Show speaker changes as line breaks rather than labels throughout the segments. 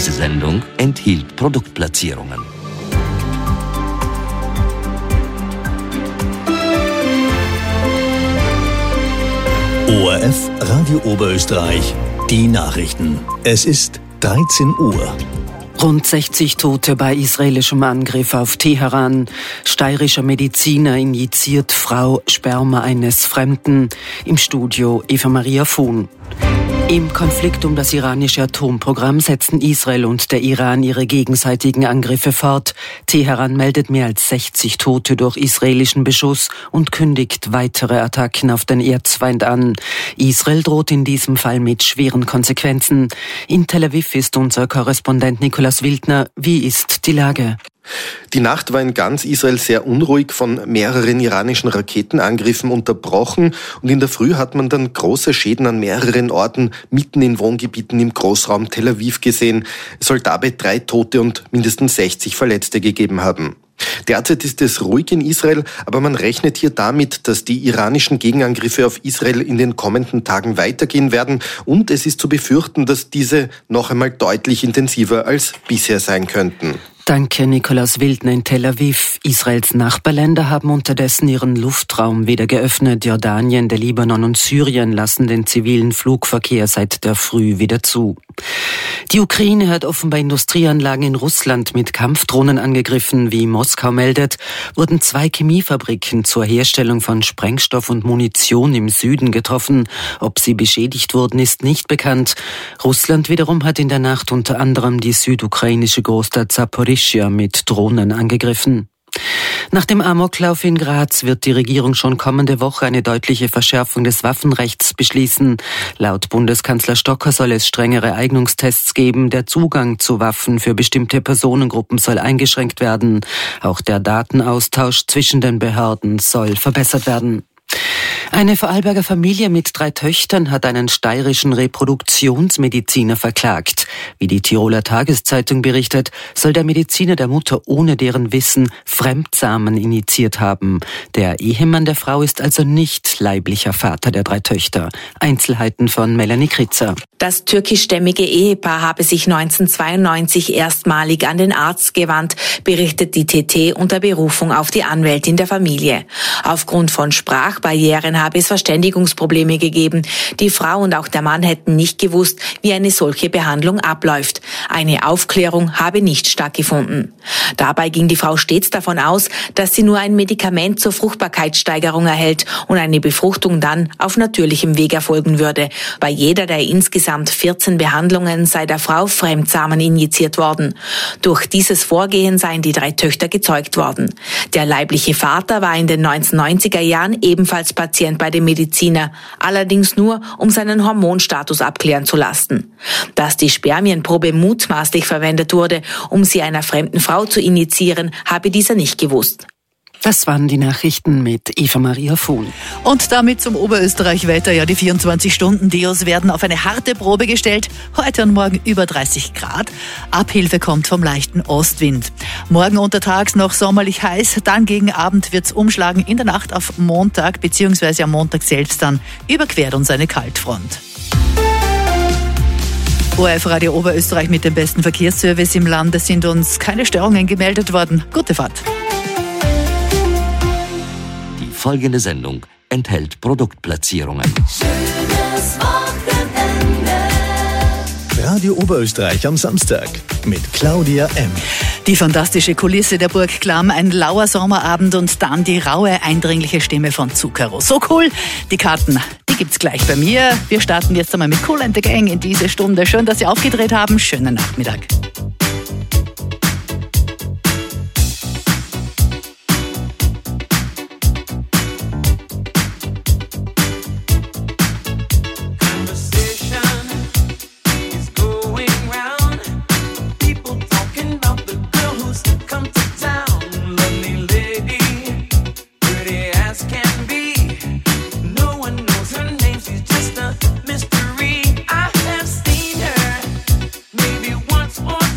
Diese Sendung enthielt Produktplatzierungen.
ORF Radio Oberösterreich, die Nachrichten. Es ist 13 Uhr.
Rund 60 Tote bei israelischem Angriff auf Teheran. Steirischer Mediziner injiziert Frau Sperma eines Fremden. Im Studio Eva Maria Fuhn. Im Konflikt um das iranische Atomprogramm setzen Israel und der Iran ihre gegenseitigen Angriffe fort. Teheran meldet mehr als 60 Tote durch israelischen Beschuss und kündigt weitere Attacken auf den Erzfeind an. Israel droht in diesem Fall mit schweren Konsequenzen. In Tel Aviv ist unser Korrespondent Nikolaus Wildner. Wie ist die Lage?
Die Nacht war in ganz Israel sehr unruhig, von mehreren iranischen Raketenangriffen unterbrochen, und in der Früh hat man dann große Schäden an mehreren Orten mitten in Wohngebieten im Großraum Tel Aviv gesehen. Es soll dabei 3 Tote und mindestens 60 Verletzte gegeben haben. Derzeit ist es ruhig in Israel, aber man rechnet hier damit, dass die iranischen Gegenangriffe auf Israel in den kommenden Tagen weitergehen werden, und es ist zu befürchten, dass diese noch einmal deutlich intensiver als bisher sein könnten.
Danke, Nikolaus Wildner in Tel Aviv. Israels Nachbarländer haben unterdessen ihren Luftraum wieder geöffnet. Jordanien, der Libanon und Syrien lassen den zivilen Flugverkehr seit der Früh wieder zu. Die Ukraine hat offenbar Industrieanlagen in Russland mit Kampfdrohnen angegriffen. Wie Moskau meldet, wurden 2 Chemiefabriken zur Herstellung von Sprengstoff und Munition im Süden getroffen. Ob sie beschädigt wurden, ist nicht bekannt. Russland wiederum hat in der Nacht unter anderem die südukrainische Großstadt Zaporizhzhia mit Drohnen angegriffen. Nach dem Amoklauf in Graz wird die Regierung schon kommende Woche eine deutliche Verschärfung des Waffenrechts beschließen. Laut Bundeskanzler Stocker soll es strengere Eignungstests geben. Der Zugang zu Waffen für bestimmte Personengruppen soll eingeschränkt werden. Auch der Datenaustausch zwischen den Behörden soll verbessert werden. Eine Vorarlberger Familie mit 3 Töchtern hat einen steirischen Reproduktionsmediziner verklagt. Wie die Tiroler Tageszeitung berichtet, soll der Mediziner der Mutter ohne deren Wissen Fremdsamen injiziert haben. Der Ehemann der Frau ist also nicht leiblicher Vater der 3 Töchter. Einzelheiten von Melanie Kritzer.
Das türkischstämmige Ehepaar habe sich 1992 erstmalig an den Arzt gewandt, berichtet die TT unter Berufung auf die Anwältin der Familie. Aufgrund von Sprachbarrieren habe es Verständigungsprobleme gegeben. Die Frau und auch der Mann hätten nicht gewusst, wie eine solche Behandlung abläuft. Eine Aufklärung habe nicht stattgefunden. Dabei ging die Frau stets davon aus, dass sie nur ein Medikament zur Fruchtbarkeitssteigerung erhält und eine Befruchtung dann auf natürlichem Weg erfolgen würde. Bei jeder der insgesamt 14 Behandlungen sei der Frau Fremdsamen injiziert worden. Durch dieses Vorgehen seien die 3 Töchter gezeugt worden. Der leibliche Vater war in den 1990er Jahren ebenfalls Patient bei dem Mediziner, allerdings nur, um seinen Hormonstatus abklären zu lassen. Dass die Spermienprobe mutmaßlich verwendet wurde, um sie einer fremden Frau zu injizieren, habe dieser nicht gewusst.
Das waren die Nachrichten mit Eva Maria Fuhn.
Und damit zum Oberösterreich-Wetter. Ja, die 24-Stunden-Deos werden auf eine harte Probe gestellt. Heute und morgen über 30 Grad. Abhilfe kommt vom leichten Ostwind. Morgen untertags noch sommerlich heiß. Dann gegen Abend wird's umschlagen. In der Nacht auf Montag, beziehungsweise am Montag selbst dann, überquert uns eine Kaltfront. ORF Radio Oberösterreich mit dem besten Verkehrsservice im Land. Es sind uns keine Störungen gemeldet worden. Gute Fahrt.
Folgende Sendung enthält Produktplatzierungen.
Schönes Wochenende.
Radio Oberösterreich am Samstag mit Claudia M.
Die fantastische Kulisse der Burg Klamm, ein lauer Sommerabend und dann die raue, eindringliche Stimme von Zucchero. So cool! Die Karten, die gibt's gleich bei mir. Wir starten jetzt einmal mit Kool and the Gang in diese Stunde. Schön, dass Sie aufgedreht haben. Schönen Nachmittag.
Mystery. I have seen her maybe once or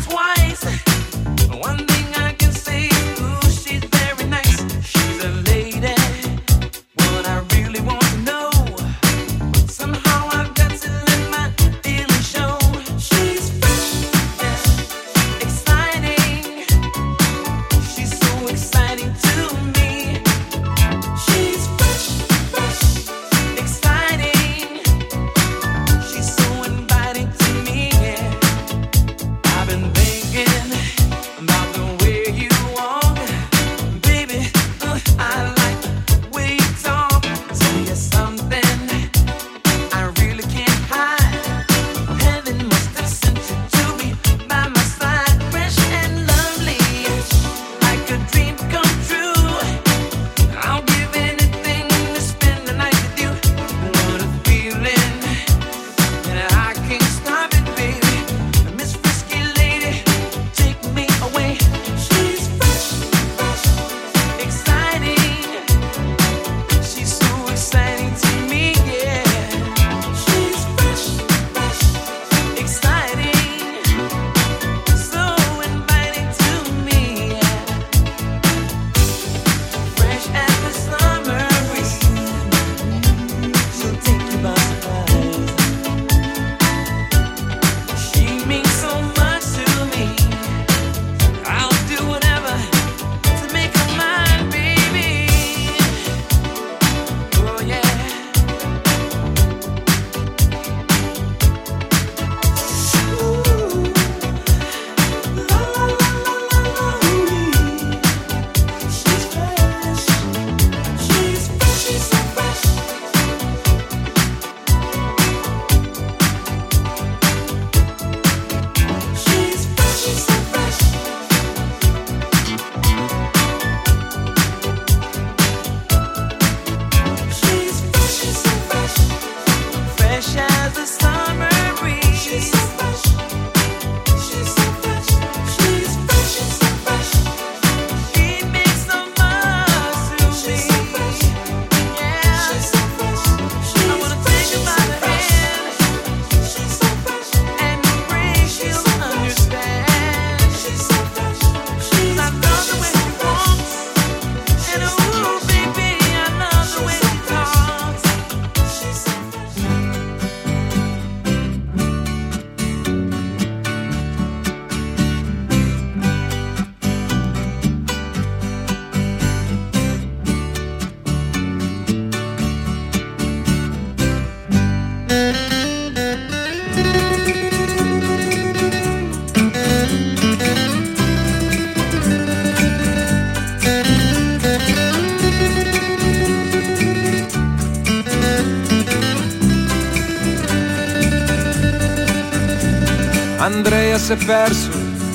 Andrea si è perso,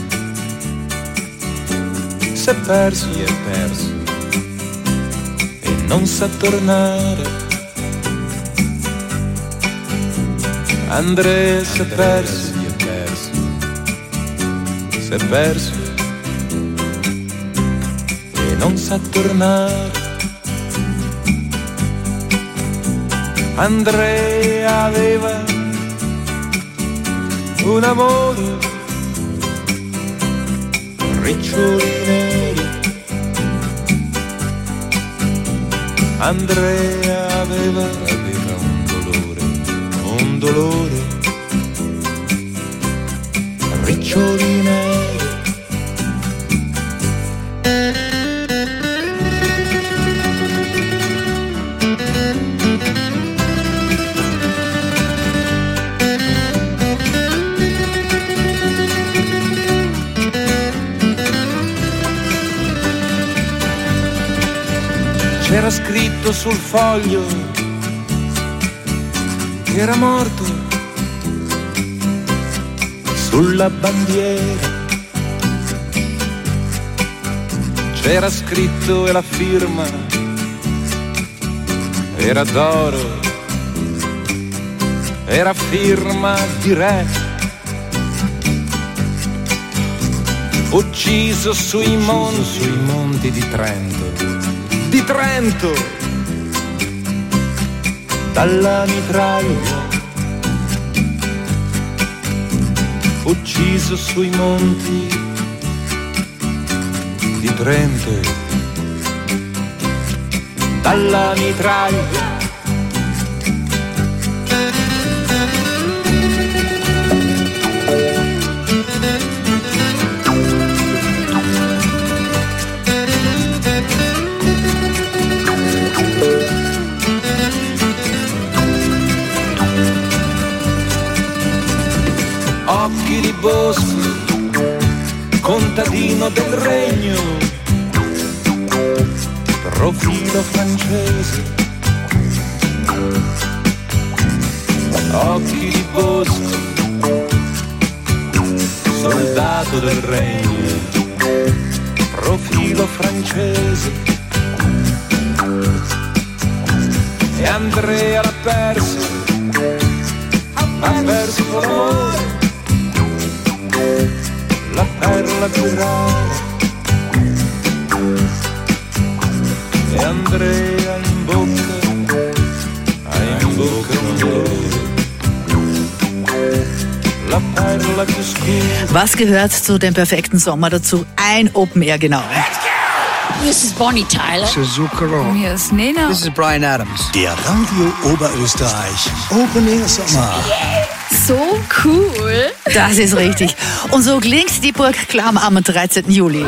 e non sa tornare. Andrea si è perso, e non sa tornare. Andrea aveva un amore, riccioli neri. Andrea aveva un dolore, riccioli neri. C'era scritto sul foglio che era morto, sulla bandiera c'era scritto e la firma era d'oro, era firma di re, ucciso sui monti di Trento, dalla mitraglia, ucciso sui monti di Trento, dalla mitraglia. Occhi di bosco, contadino del regno, profilo francese. Occhi di bosco, soldato del regno, profilo francese. E Andrea l'ha perso l'amore, la perla più rara. E Andrea in bocca un dolore, la perla più scura.
Was gehört zu dem perfekten Sommer dazu? Ein Open Air, genau.
This is Bonnie Tyler.
This is Zucchero.
Hier ist Nena.
This is Brian Adams.
Der Radio Oberösterreich Open Air Sommer.
So cool.
Das ist richtig. Und so klingt die Burg Clam am 13. Juli.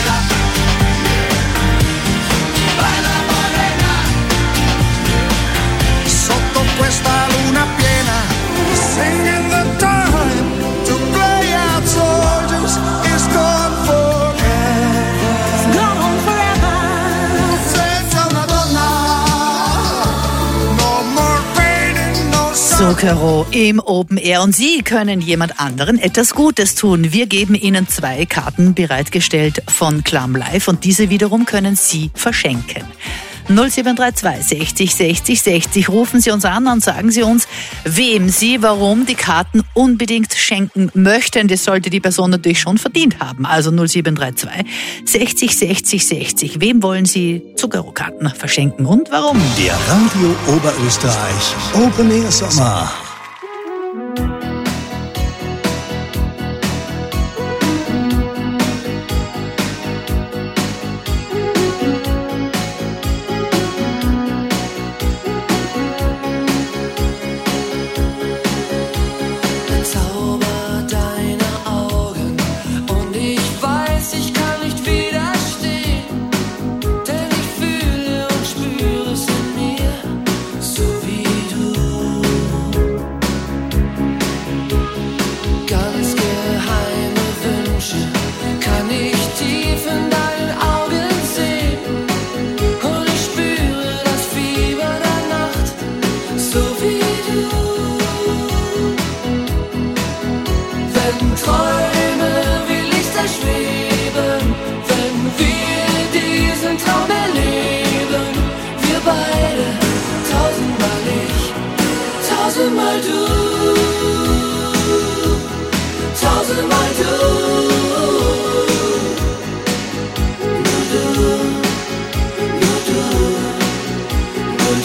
Sotto questa luna piena, singing the time to play out soldiers is gone forever. It's gone forever. Senza una donna, no more pain and no sorrow.
Zucchero im Open Air. Und Sie können jemand anderen etwas Gutes tun. Wir geben Ihnen 2 Karten bereitgestellt von Clam Live und diese wiederum können Sie verschenken. 0732 60 60 60. Rufen Sie uns an und sagen Sie uns, wem Sie warum die Karten unbedingt schenken möchten. Das sollte die Person natürlich schon verdient haben. Also 0732 60 60 60. Wem wollen Sie Zucchero-Karten verschenken und warum?
Der Radio Oberösterreich Open Air Sommer.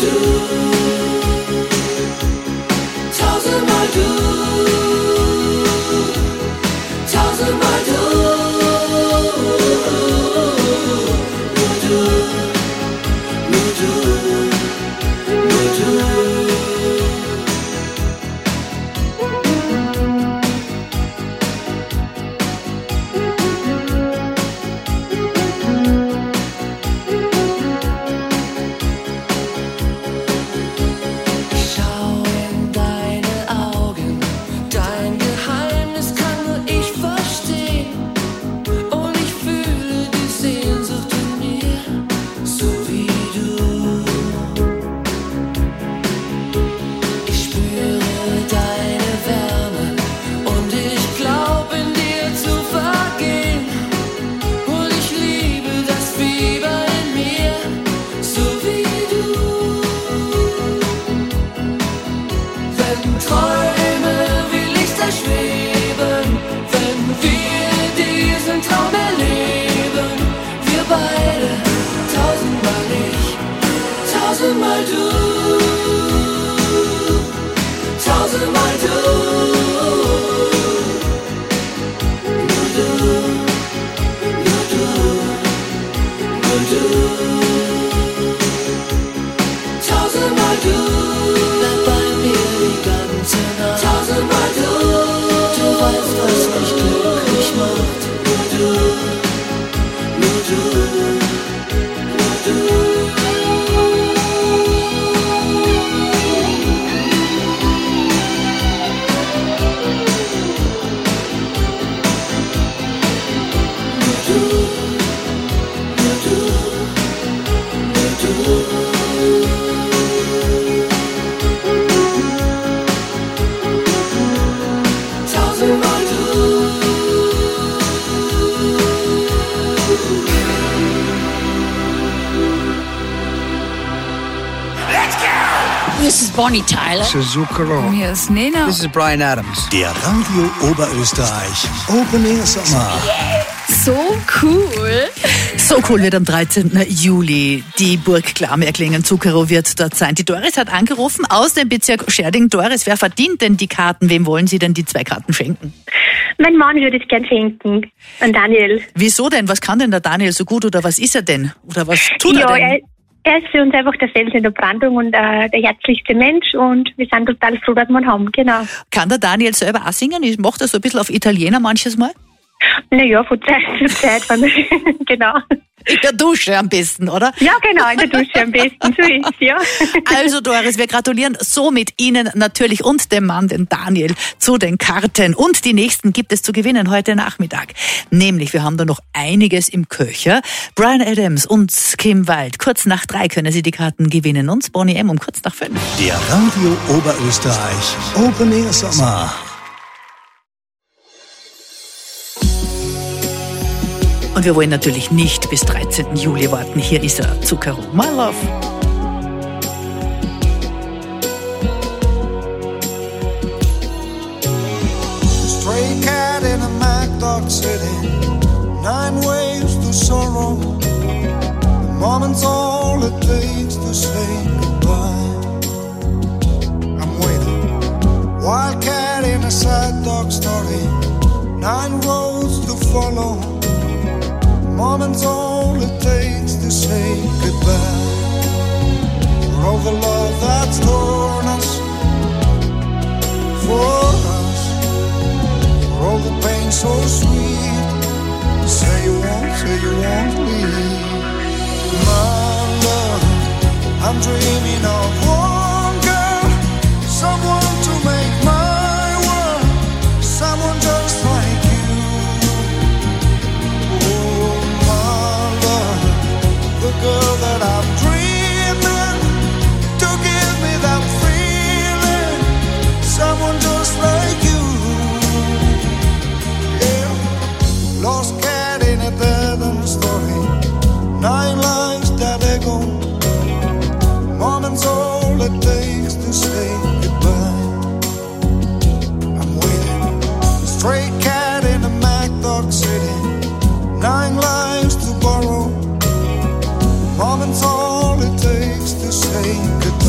This is Bonnie Tyler.
This is Zucchero.
Hier ist Nena.
This is Brian Adams.
Der Radio Oberösterreich Open Air Sommer.
So cool.
So cool wird am 13. Juli die Burg Klarmerklingen. Zucchero wird dort sein. Die Doris hat angerufen aus dem Bezirk Scherding. Doris, wer verdient denn die Karten? Wem wollen Sie denn die 2 Karten schenken?
Mein Mann würde es gern schenken. An Daniel.
Wieso denn? Was kann denn der Daniel so gut oder was ist er denn? Oder was tut er denn?
Er ist für uns einfach der Fels in der Brandung und der herzlichste Mensch und wir sind total froh, dass wir ihn haben. Genau.
Kann der Daniel selber auch singen? Macht er so ein bisschen auf Italiener manches Mal?
Naja, von Zeit zu Zeit. Genau.
In der Dusche am besten, oder?
Ja, genau, in der Dusche am besten. So ist ja.
Also Doris, wir gratulieren somit Ihnen natürlich und dem Mann, den Daniel, zu den Karten. Und die nächsten gibt es zu gewinnen heute Nachmittag. Nämlich, wir haben da noch einiges im Köcher. Brian Adams und Kim Wilde. Kurz nach 3 können Sie die Karten gewinnen. Und Bonnie M. um kurz nach 5.
Der Radio Oberösterreich Open Air Sommer.
Und wir wollen natürlich nicht bis 13. Juli warten. Hier ist er, Zucchero, My Love.
Stray cat in a MacDog City, 9 ways to sorrow. A moment's all it takes to say goodbye. I'm waiting. Wildcat in a sad dog story, 9 roads to follow. Moment's all it takes to say goodbye. For all the love that's torn us, for us, for all the pain so sweet. Say you won't leave. My love, I'm dreaming of one girl, someone to make my world, someone just like you. The girl that I'm dreaming to give me that feeling, someone just like you. Yeah, lost cat in a dead end story, 9 lives that echo. Moment's all it takes to say goodbye. I'm waiting. Stray cat in a MacDog City, 9 lives to borrow. Moment's all it takes to say goodbye.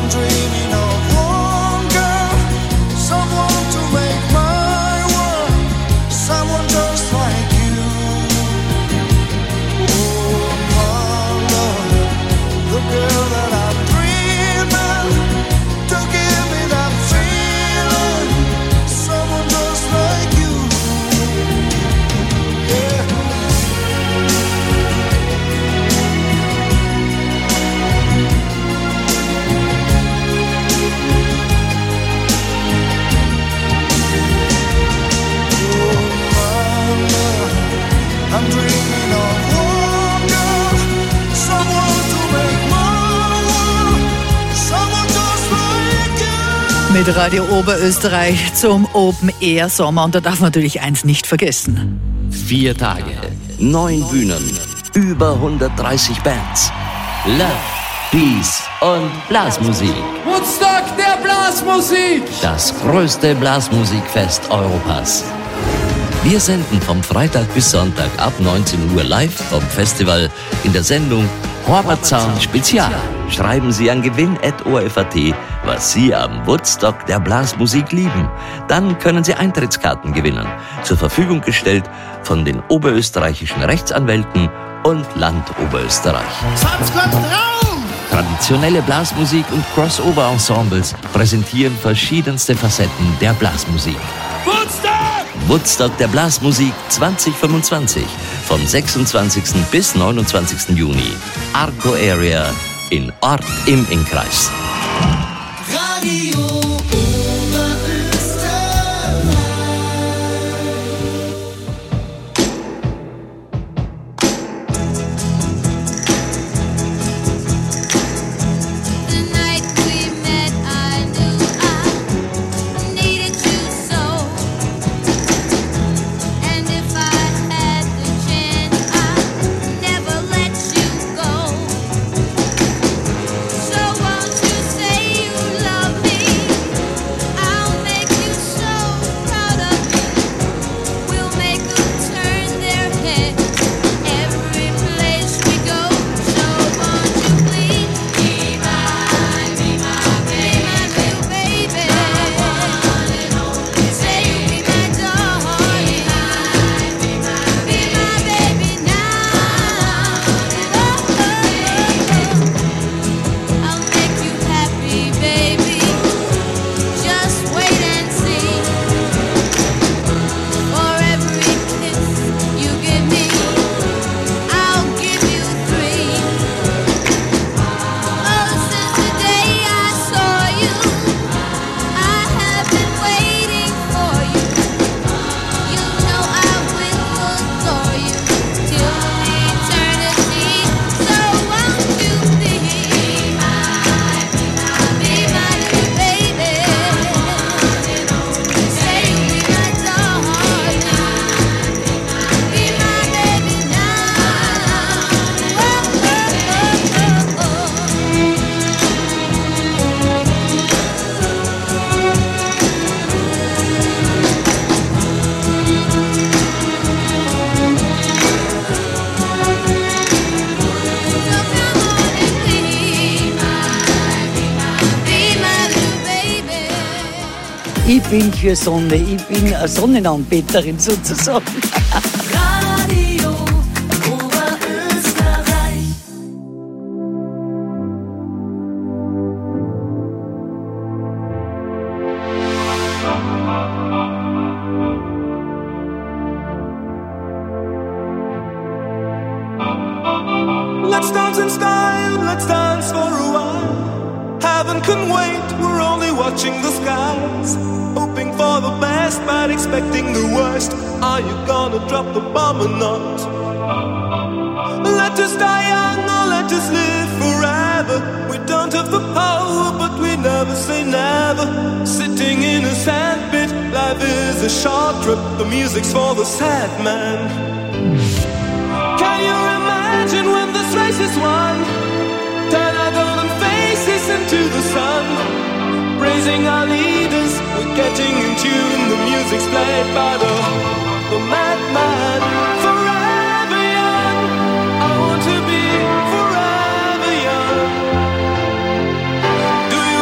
I'm dreaming of one girl, someone to make my world, someone just like you. Oh, my love, the girl that I'm dreaming to give me that feeling, someone just like you. Yeah. I'm dreaming of one girl, someone to make my world, someone just like you.
Mit Radio Oberösterreich zum Open Air Sommer. Und da darf man natürlich eins nicht vergessen.
4 Tage, 9 Bühnen, über 130 Bands. Love, Peace und Blasmusik.
Woodstock der Blasmusik!
Das größte Blasmusikfest Europas. Wir senden vom Freitag bis Sonntag ab 19 Uhr live vom Festival in der Sendung Horbertsound Spezial. Schreiben Sie an gewinn@orf.at, was Sie am Woodstock der Blasmusik lieben. Dann können Sie Eintrittskarten gewinnen. Zur Verfügung gestellt von den oberösterreichischen Rechtsanwälten und Land Oberösterreich. Traditionelle Blasmusik und Crossover-Ensembles präsentieren verschiedenste Facetten der Blasmusik. Woodstock der Blasmusik 2025 vom 26. bis 29. Juni. Arco Area in Ort im Innkreis.
Radio
Ich bin für Sonne, ich bin eine Sonnenanbeterin sozusagen.
Radio Oberösterreich.
Let's dance in style, let's dance for a while. Heaven can wait, we're only watching the skies. Hoping for the best, but expecting the worst. Are you gonna drop the bomb or not? Let us die young or let us live forever. We don't have the power, but we never say never. Sitting in a sandpit, life is a short trip. The music's for the sad man. Can you imagine when this race is won? Turn our golden faces into the sun. Praising our leaders, we're getting in tune. The music's played by the madman. Forever young, I want to be forever young. Do you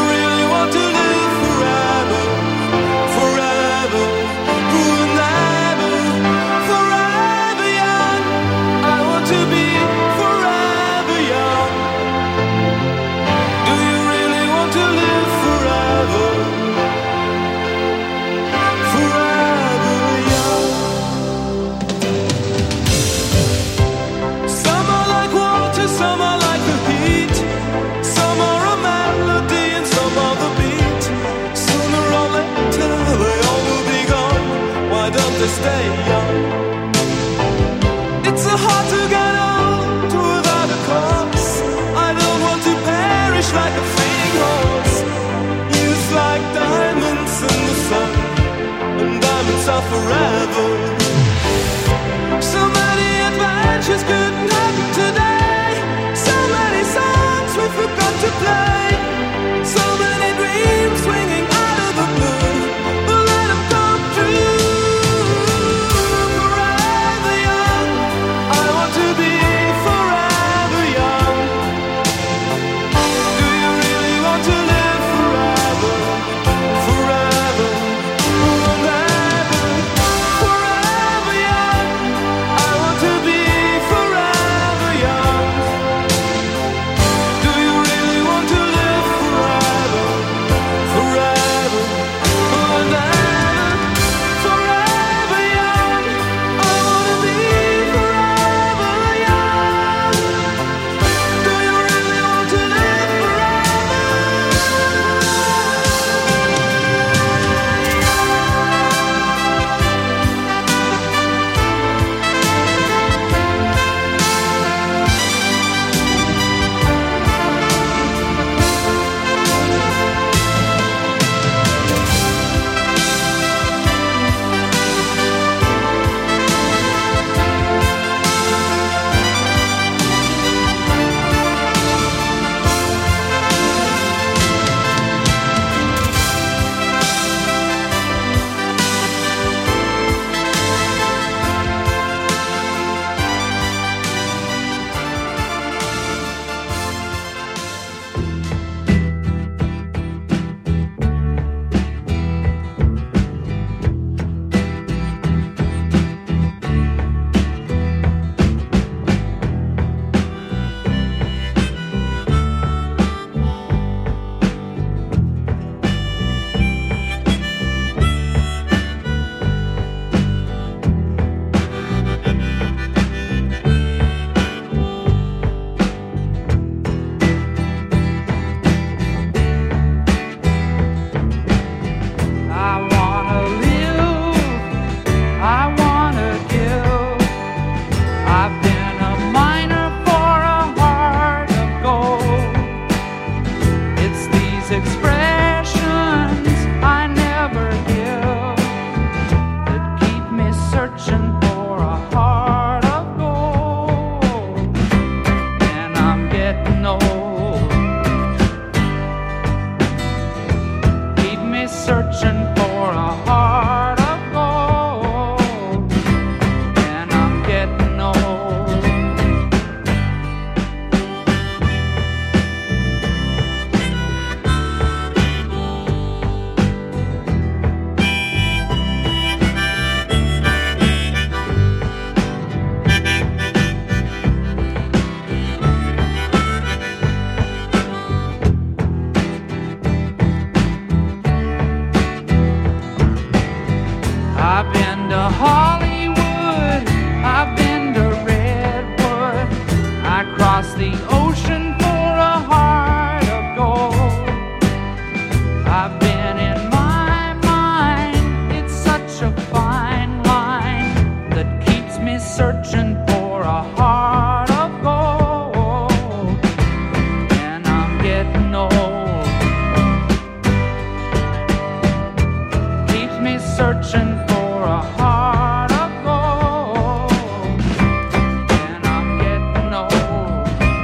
love forever. So many adventures couldn't happen today. So many songs we forgot to play. So many dreams swinging out of the blue. But let them come true. Forever young, I want to be forever young. Do you really want to live forever? Forever, forever, forever young. I want to be forever young. Do you really want to live forever? Forever, forever, forever young. I want to be forever young. Do you really want to live I've been to Hollywood, I've been to Redwood, I crossed the ocean for a heart of gold. I've been in my mind, it's such a fine line that keeps me searching for a heart of gold. And I'm getting old, keeps me searching for a heart of gold, and I'm getting old.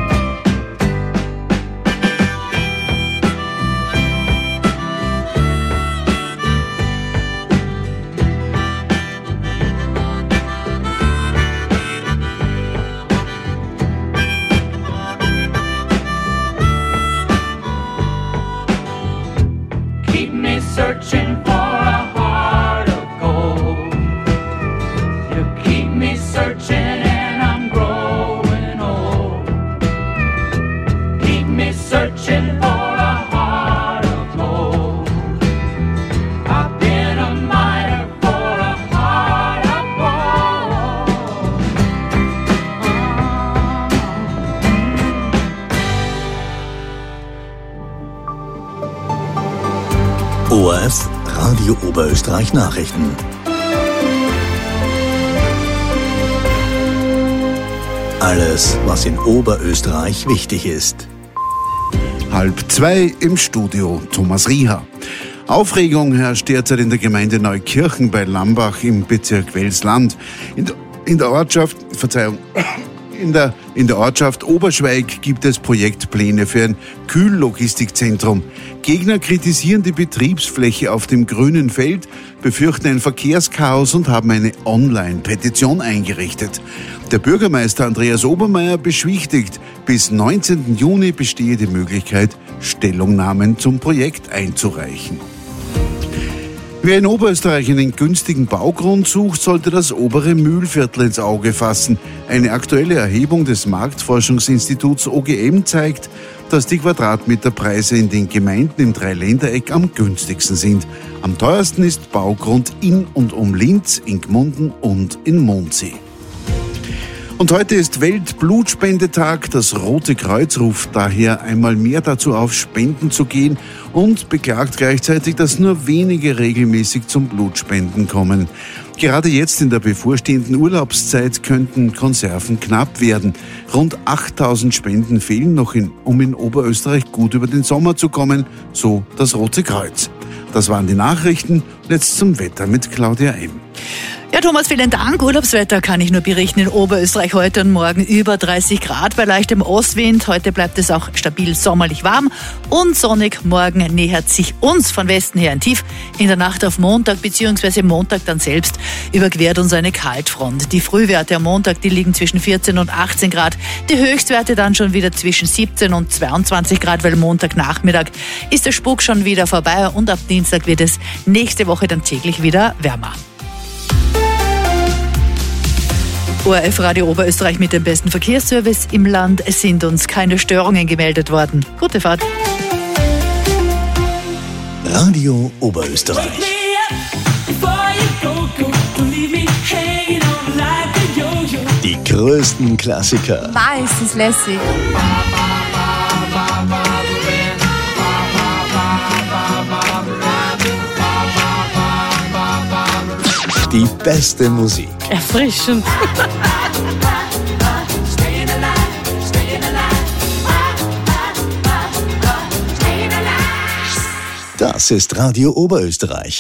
Keep me searching for a heart of gold. You keep me searching and I'm growing old. Keep me searching for a heart of gold. I've been a miner for a heart of gold.
ORF Radio Oberösterreich Nachrichten. Alles, was in Oberösterreich wichtig ist.
1:30 im Studio Thomas Rieher. Aufregung herrscht derzeit in der Gemeinde Neukirchen bei Lambach im Bezirk Welsland. In der Ortschaft Oberschweig gibt es Projektpläne für ein Kühllogistikzentrum. Gegner kritisieren die Betriebsfläche auf dem grünen Feld, befürchten ein Verkehrschaos und haben eine Online-Petition eingerichtet. Der Bürgermeister Andreas Obermeier beschwichtigt, bis 19. Juni bestehe die Möglichkeit, Stellungnahmen zum Projekt einzureichen. Wer in Oberösterreich einen günstigen Baugrund sucht, sollte das obere Mühlviertel ins Auge fassen. Eine aktuelle Erhebung des Marktforschungsinstituts OGM zeigt, dass die Quadratmeterpreise in den Gemeinden im Dreiländereck am günstigsten sind. Am teuersten ist Baugrund in und um Linz, in Gmunden und in Mondsee. Und heute ist Weltblutspendetag. Das Rote Kreuz ruft daher einmal mehr dazu auf, spenden zu gehen und beklagt gleichzeitig, dass nur wenige regelmäßig zum Blutspenden kommen. Gerade jetzt in der bevorstehenden Urlaubszeit könnten Konserven knapp werden. Rund 8000 Spenden fehlen noch, um in Oberösterreich gut über den Sommer zu kommen, so das Rote Kreuz. Das waren die Nachrichten. Jetzt zum Wetter mit Claudia M.
Ja, Thomas, vielen Dank. Urlaubswetter kann ich nur berichten. In Oberösterreich heute und morgen über 30 Grad bei leichtem Ostwind. Heute bleibt es auch stabil sommerlich warm und sonnig. Morgen nähert sich uns von Westen her ein Tief. In der Nacht auf Montag bzw. Montag dann selbst überquert uns eine Kaltfront. Die Frühwerte am Montag, die liegen zwischen 14 und 18 Grad. Die Höchstwerte dann schon wieder zwischen 17 und 22 Grad, weil Montagnachmittag ist der Spuk schon wieder vorbei und ab Dienstag wird es nächste Woche dann täglich wieder wärmer. ORF Radio Oberösterreich mit dem besten Verkehrsservice im Land. Es sind uns keine Störungen gemeldet worden. Gute Fahrt.
Radio Oberösterreich. Die größten Klassiker.
Meistens lässig.
Die beste Musik.
Erfrischend.
Das ist Radio Oberösterreich.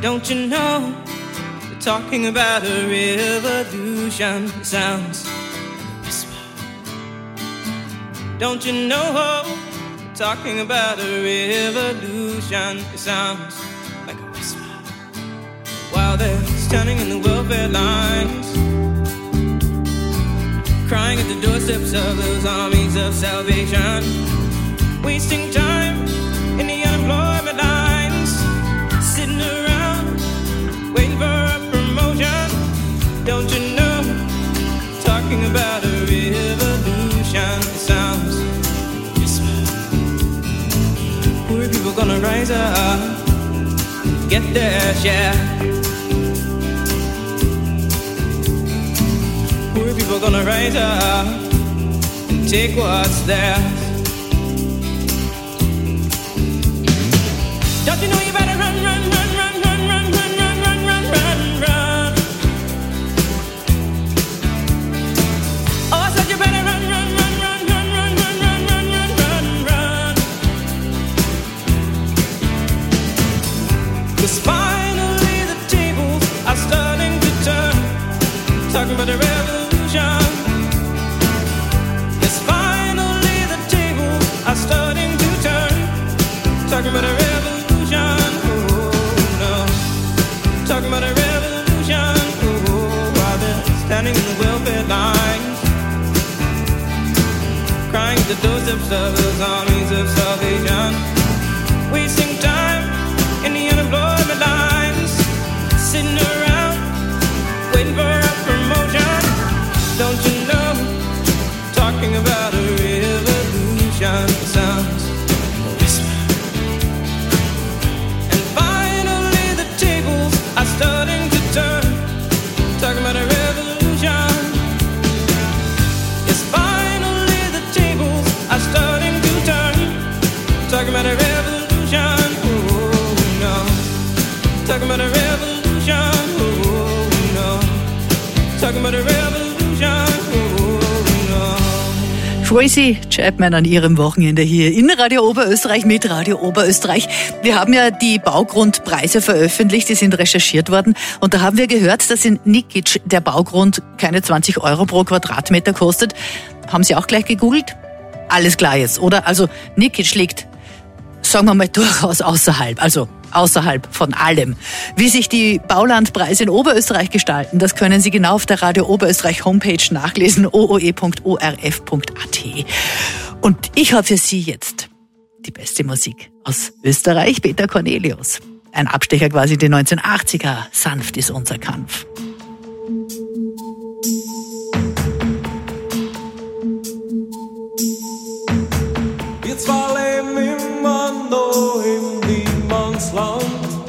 Don't you know, they're talking about a revolution. It sounds like a whisper. Don't you know, they're talking about a revolution. It sounds like a whisper. While they're standing in the welfare lines, crying at the doorsteps of those armies of salvation, wasting time in the unemployment lines, sitting around waiting for a promotion. Don't you know, talking about a revolution. It sounds like a whisper. Poor people gonna rise up and get their share. Poor people gonna rise up and take what's theirs. Don't you know you better run, run, run, run, run, run, run, run, run, run, run, run. Oh, I said you better run, run, run, run, run, run, run, run, run, run, run, run. 'Cause finally the tables are starting to turn, talking about the revolution. Yes, finally the tables are starting to turn, talking about a revolution. Talking about a revolution, while they're standing in the welfare lines, crying at the doorsteps of those armies of salvation, wasting time in the unemployment lines, sitting around waiting for a promotion. Don't you know, talking about a revolution. It sounds like a whisper. And finally the tables are starting to turn, talking about a revolution. Yes, finally the tables are starting to turn, talking about a revolution. Oh no, talking about a revolution. Oh no, talking about a revolution. Oh no.
Tracy Chapman an ihrem Wochenende hier in Radio Oberösterreich mit Radio Oberösterreich. Wir haben ja die Baugrundpreise veröffentlicht, die sind recherchiert worden und da haben wir gehört, dass in Nikic der Baugrund keine 20 Euro pro Quadratmeter kostet. Haben Sie auch gleich gegoogelt? Alles klar jetzt, oder? Also Nikic liegt, sagen wir mal, durchaus außerhalb von allem. Wie sich die Baulandpreise in Oberösterreich gestalten, das können Sie genau auf der Radio Oberösterreich Homepage nachlesen, ooe.orf.at. Und ich habe für Sie jetzt die beste Musik aus Österreich, Peter Cornelius. Ein Abstecher quasi in die 1980er, sanft ist unser Kampf.
Wir zwar leben immer noch im Niemandsland,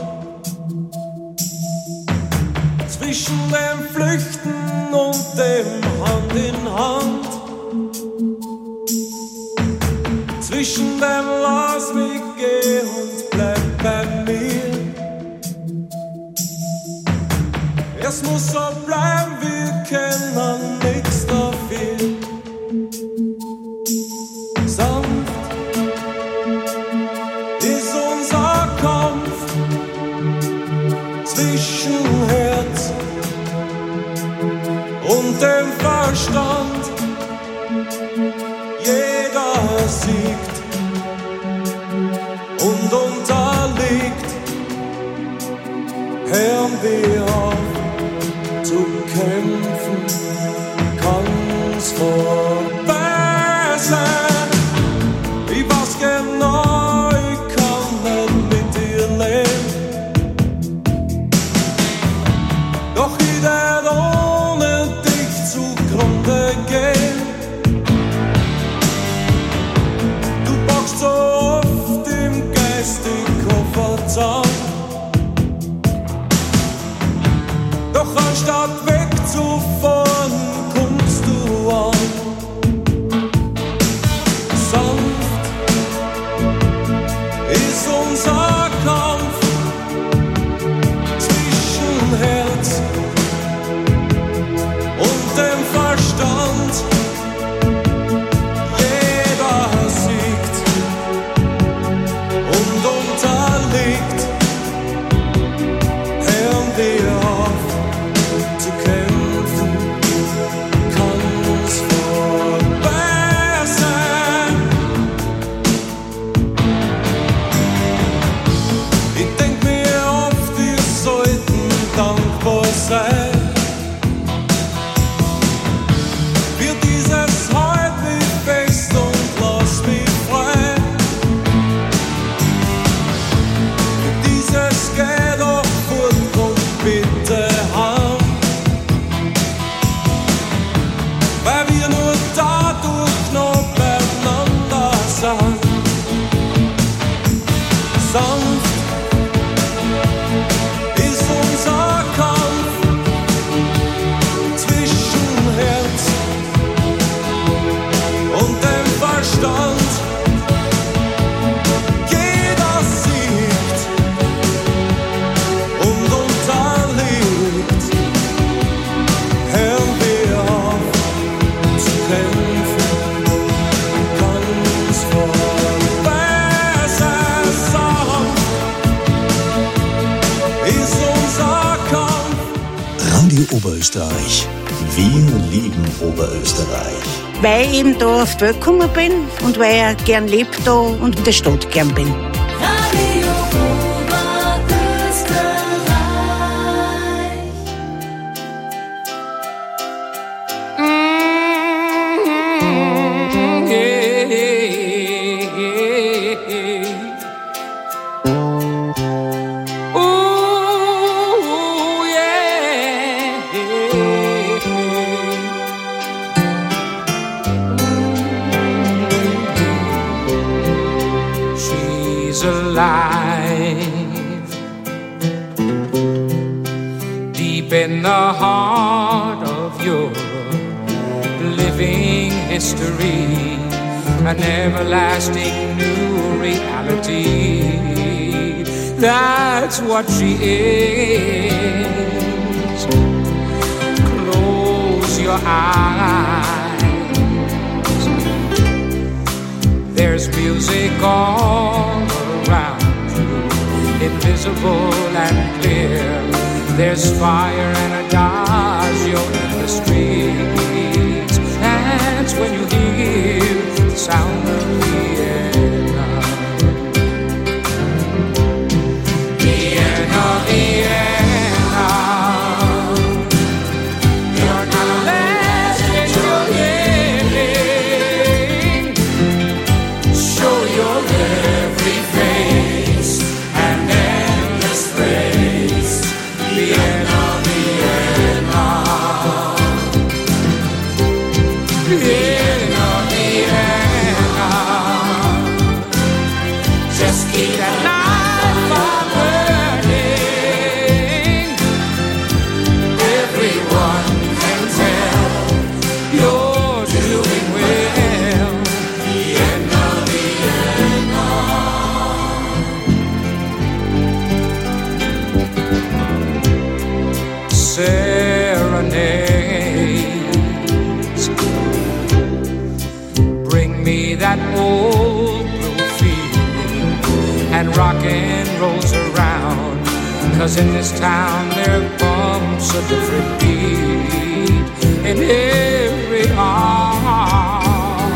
zwischen dem Flüchten und dem Hand in Hand, zwischen dem Lass mich geh und bleib bei mir. Es muss so bleiben, wir kennen nichts dafür. Sanft ist unser Kampf zwischen Herz und dem Verstand. Jeder siegt und unterliegt. Hören wir auf zu kämpfen, kann's vorbei sein. Ich weiß genau, ich kann nicht mit dir leben, doch ich werd ohne dich zugrunde gehen. Du packst so oft im Geist den Koffer zusammen, doch anstatt wegzufahren, kommst du an. Sanft ist unser Kampf zwischen Herz und dem Verstand. Jeder siegt und unterliegt.
Radio Oberösterreich. Wir lieben Oberösterreich.
Weil ich eben da auf die Welt gekommen bin und weil ich gern lebe da und in der Stadt gern bin.
Radio Oberösterreich.
In the heart of your living history, an everlasting new reality. That's what she is. Close your eyes. There's music all around you, invisible and clear. There's fire and adagio in the streets. That's when you hear the sound of Vienna. Vienna, Vienna. You're not a legend, you're living. Show your every face and endless praise. Vienna, Vienna, Vienna, Vienna. Just keep that light burning. Everyone can tell you're doing well. Vienna, Vienna. Serenades, bring me that old blue feeling, and rock and rolls around. 'Cause in this town there bumps a different beat in every arm.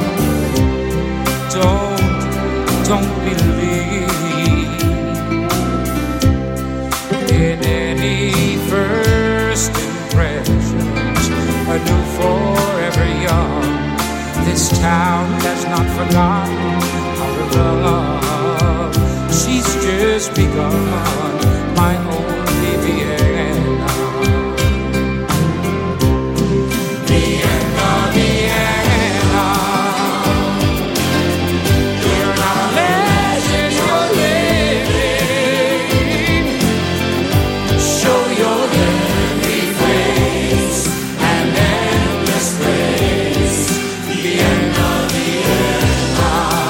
Don't believe in any first impressions, anew forever young. This town has not forgotten how to love. She's just begun, my only Vienna. Vienna, Vienna. You're not a legend, you're living. Show your every face and endless praise. Vienna, Vienna.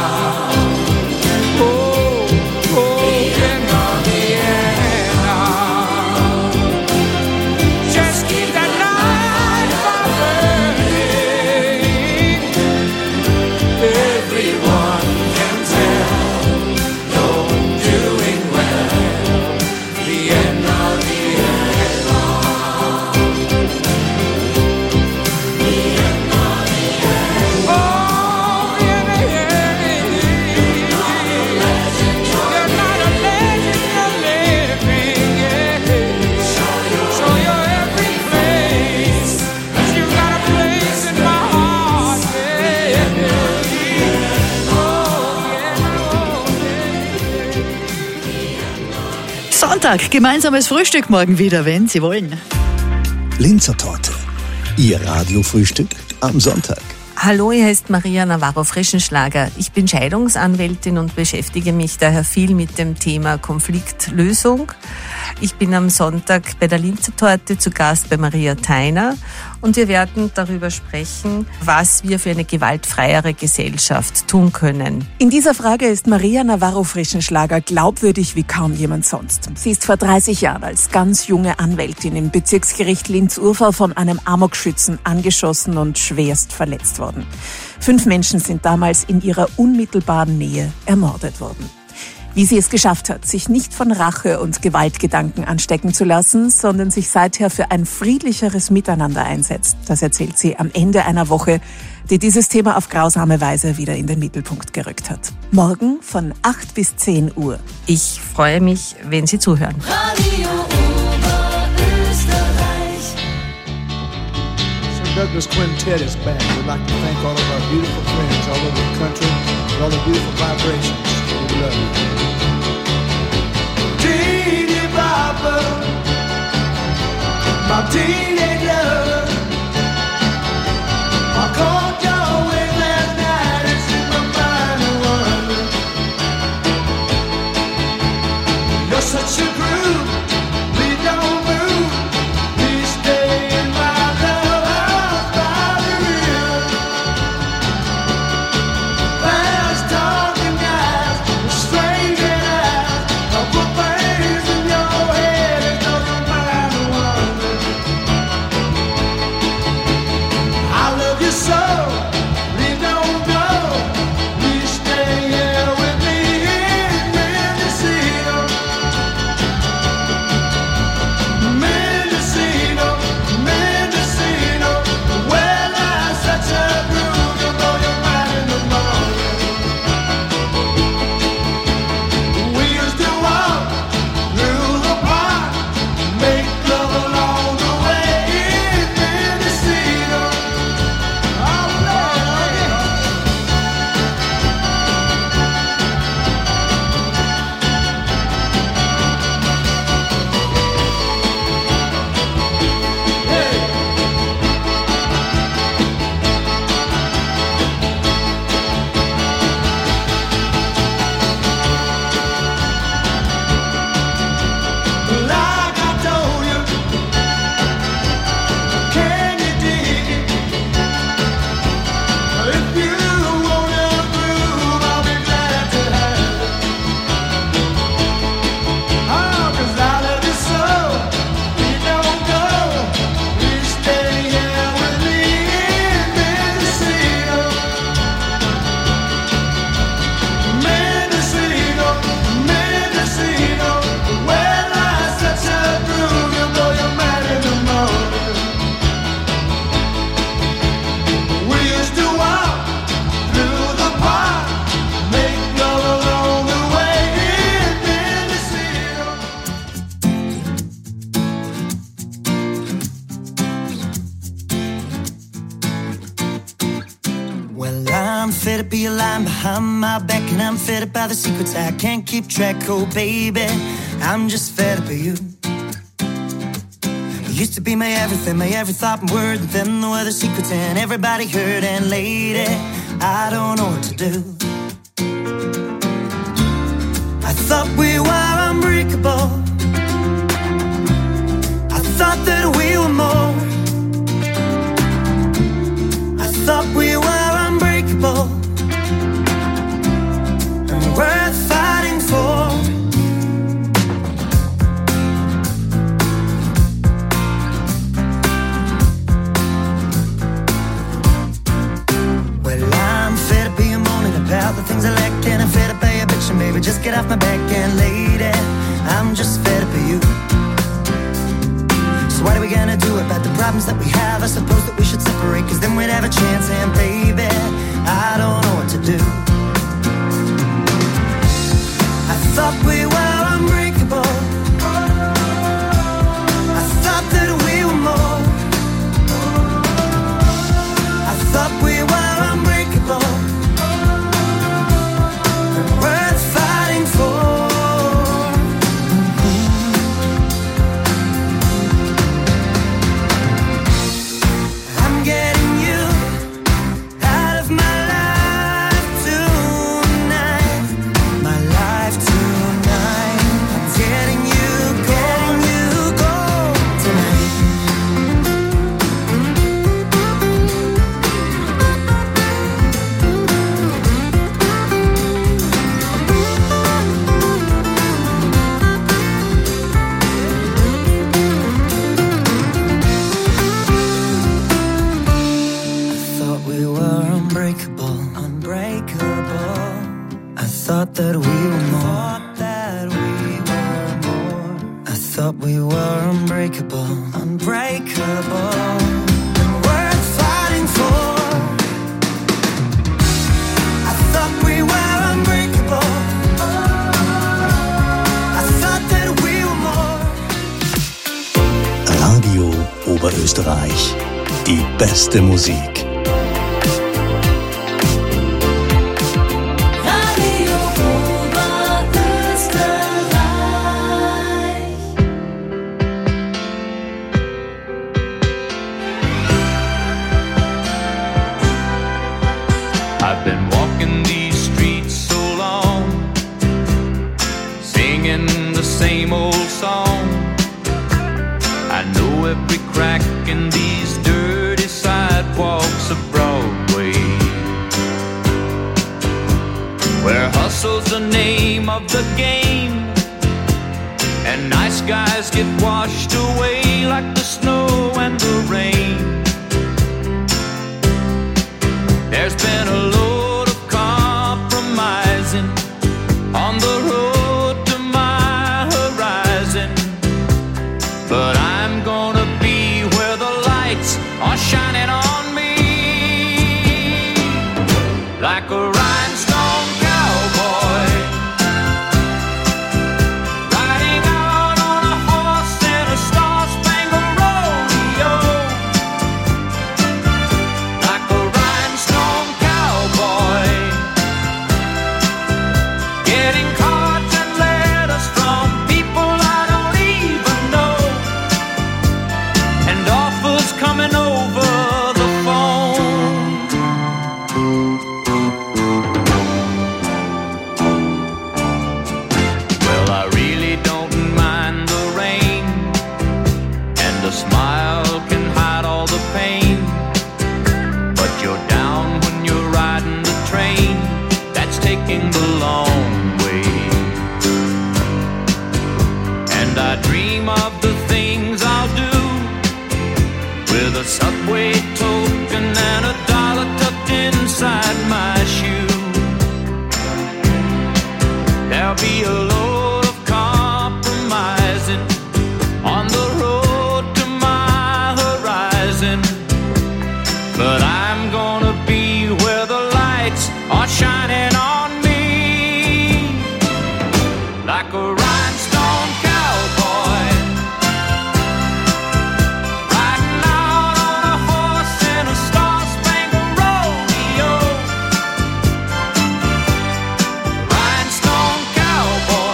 Oh, oh, Vienna, Vienna. Just keep that light burning. Everyone can tell you're doing well. Vienna, Vienna.
Sonntag, gemeinsames Frühstück morgen wieder, wenn Sie wollen.
Linzer Torte. Ihr Radiofrühstück am Sonntag.
Hallo, hier ist Maria Navarro-Frischenschlager. Ich bin Scheidungsanwältin und beschäftige mich daher viel mit dem Thema Konfliktlösung. Ich bin am Sonntag bei der Linzer Torte zu Gast bei Maria Theiner und wir werden darüber sprechen, was wir für eine gewaltfreiere Gesellschaft tun können.
In dieser Frage ist Maria Navarro-Frischenschlager glaubwürdig wie kaum jemand sonst. Sie ist vor 30 Jahren als ganz junge Anwältin im Bezirksgericht Linz-Urfahr von einem Amokschützen angeschossen und schwerst verletzt worden. 5 Menschen sind damals in ihrer unmittelbaren Nähe ermordet worden. Wie sie es geschafft hat, sich nicht von Rache und Gewaltgedanken anstecken zu lassen, sondern sich seither für ein friedlicheres Miteinander einsetzt, das erzählt sie am Ende einer Woche, die dieses Thema auf grausame Weise wieder in den Mittelpunkt gerückt hat. Morgen von 8 bis 10 Uhr.
Ich freue mich, wenn Sie zuhören.
Radio Oberösterreich.
Sir Douglas Quintet is back. We'd like to thank all of our beautiful friends all over the country for all the beautiful vibrations. We love you. Teeny Papa, my teenager, I caught your way last night and set my mind to wonder. You're such a groove, please don't move, please stay in my love house by the river. Fast talking guys, strange eyes, I'll put things in your head and know your mind to wonder. I love you so, please don't go, please stay here with me in Mendocino. Mendocino, Mendocino, well, I'm such a groove, you'll blow your mind in the morning. We used to walk through the park, make love along the way in Mendocino. Oh, Lord, like I told you, can you dig it? If you wanna groove, I'll be glad to have it. Oh, 'cause I love you so, you don't go, you stay here with me in Mendocino. Mendocino, Mendocino, well, I'm such a groove, you'll blow your mind in the morning. We used to walk through the park, make love along the way in Mendocino.
Well, I'm fed up, be a line behind my back, and I'm fed up by the secrets I can't keep track. Oh, baby, I'm just fed up of you. You used to be my everything, my every thought and word, and then there were the secrets and everybody heard. And lady, I don't know what to do. I thought we were unbreakable. I thought that we were more. I thought we were unbreakable and worth fighting for. Well, I'm fed up being moaning about the things I lack, and I'm fed up by your bitching, baby. Just get off my back, and lady, I'm just fed up of you. So what are we gonna do about the problems that we have? I suppose that we should separate, 'cause then we'd have a chance. And baby, I don't know what to do. I thought we were unbreakable. I thought that we were more. I thought we were unbreakable and worth fighting for. I'm getting you out of my life tonight. My life tonight. I'm getting you go tonight. unbearable and worth fighting for. I thought we were unbreakable. I thought that we were more.
Radio Oberösterreich. Die beste Musik.
Radio Oberösterreich.
I've been walking these streets so long, singing the same old song. I know every crack in these dirty sidewalks of Broadway, where hustle's the name of the game, and nice guys get washed away like the snow and the rain. There's been a load of compromising on the road to my horizon, but I'm gonna be where the lights are shining on me, like a rhinestone cowboy, riding out on a horse in a star-spangled rodeo, like a rhinestone cowboy, getting cards and letters from people I don't even know, and offers coming over the phone. Well, I really don't mind the rain, and a smile can hide all the pain, but you're down when you're riding the train that's taking the long way. And I dream of the things I'll do with a subway token and a dollar tucked inside my shoe. There'll be a load of compromising on the road to my horizon, but I'm gonna be where the lights are shining on me, like a rhinestone cowboy, riding out on a horse in a star-spangled rodeo, rhinestone cowboy.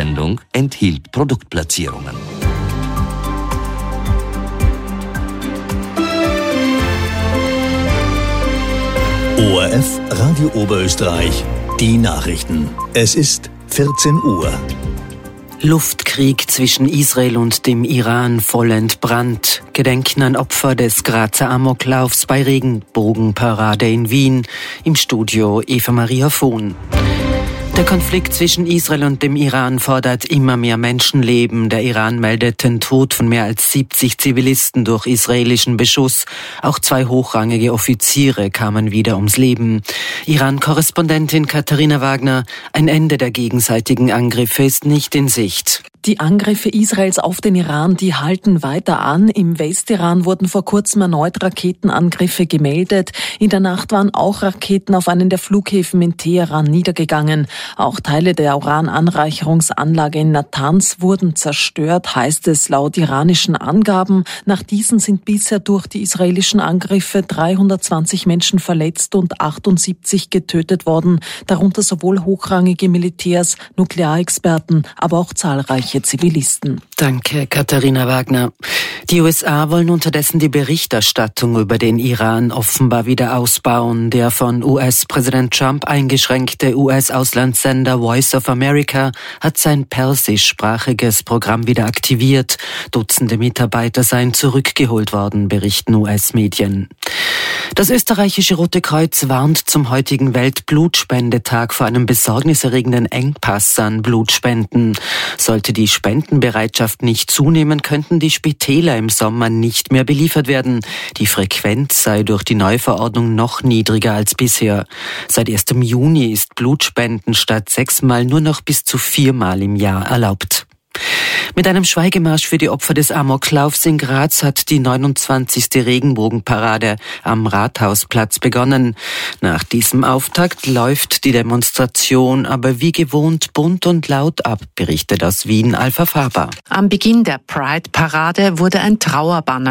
Sendung enthielt Produktplatzierungen.
ORF Radio Oberösterreich, die Nachrichten. Es ist 14 Uhr.
Luftkrieg zwischen Israel und dem Iran voll entbrannt. Gedenken an Opfer des Grazer Amoklaufs bei Regenbogenparade in Wien. Im Studio Eva Maria Vohn. Der Konflikt zwischen Israel und dem Iran fordert immer mehr Menschenleben. Der Iran meldet den Tod von mehr als 70 Zivilisten durch israelischen Beschuss. Auch 2 hochrangige Offiziere kamen wieder ums Leben. Iran-Korrespondentin Katharina Wagner, ein Ende der gegenseitigen Angriffe ist nicht in Sicht.
Die Angriffe Israels auf den Iran, die halten weiter an. Im Westiran wurden vor kurzem erneut Raketenangriffe gemeldet. In der Nacht waren auch Raketen auf einen der Flughäfen in Teheran niedergegangen. Auch Teile der Urananreicherungsanlage in Natanz wurden zerstört, heißt es laut iranischen Angaben. Nach diesen sind bisher durch die israelischen Angriffe 320 Menschen verletzt und 78 getötet worden. Darunter sowohl hochrangige Militärs, Nuklearexperten, aber auch zahlreiche Zivilisten.
Danke, Katharina Wagner. Die USA wollen unterdessen die Berichterstattung über den Iran offenbar wieder ausbauen. Der von US-Präsident Trump eingeschränkte US-Auslandssender Voice of America hat sein persischsprachiges Programm wieder aktiviert. Dutzende Mitarbeiter seien zurückgeholt worden, berichten US-Medien. Das österreichische Rote Kreuz warnt zum heutigen Weltblutspendetag vor einem besorgniserregenden Engpass an Blutspenden. Sollte die Spendenbereitschaft nicht zunehmen, könnten die Spitäler im Sommer nicht mehr beliefert werden. Die Frequenz sei durch die Neuverordnung noch niedriger als bisher. Seit 1. Juni ist Blutspenden statt 6-mal nur noch bis zu 4-mal im Jahr erlaubt. Mit einem Schweigemarsch für die Opfer des Amoklaufs in Graz hat die 29. Regenbogenparade am Rathausplatz begonnen. Nach diesem Auftakt läuft die Demonstration aber wie gewohnt bunt und laut ab, berichtet aus Wien Alpha Faber.
Am Beginn der Pride-Parade wurde ein Trauerbanner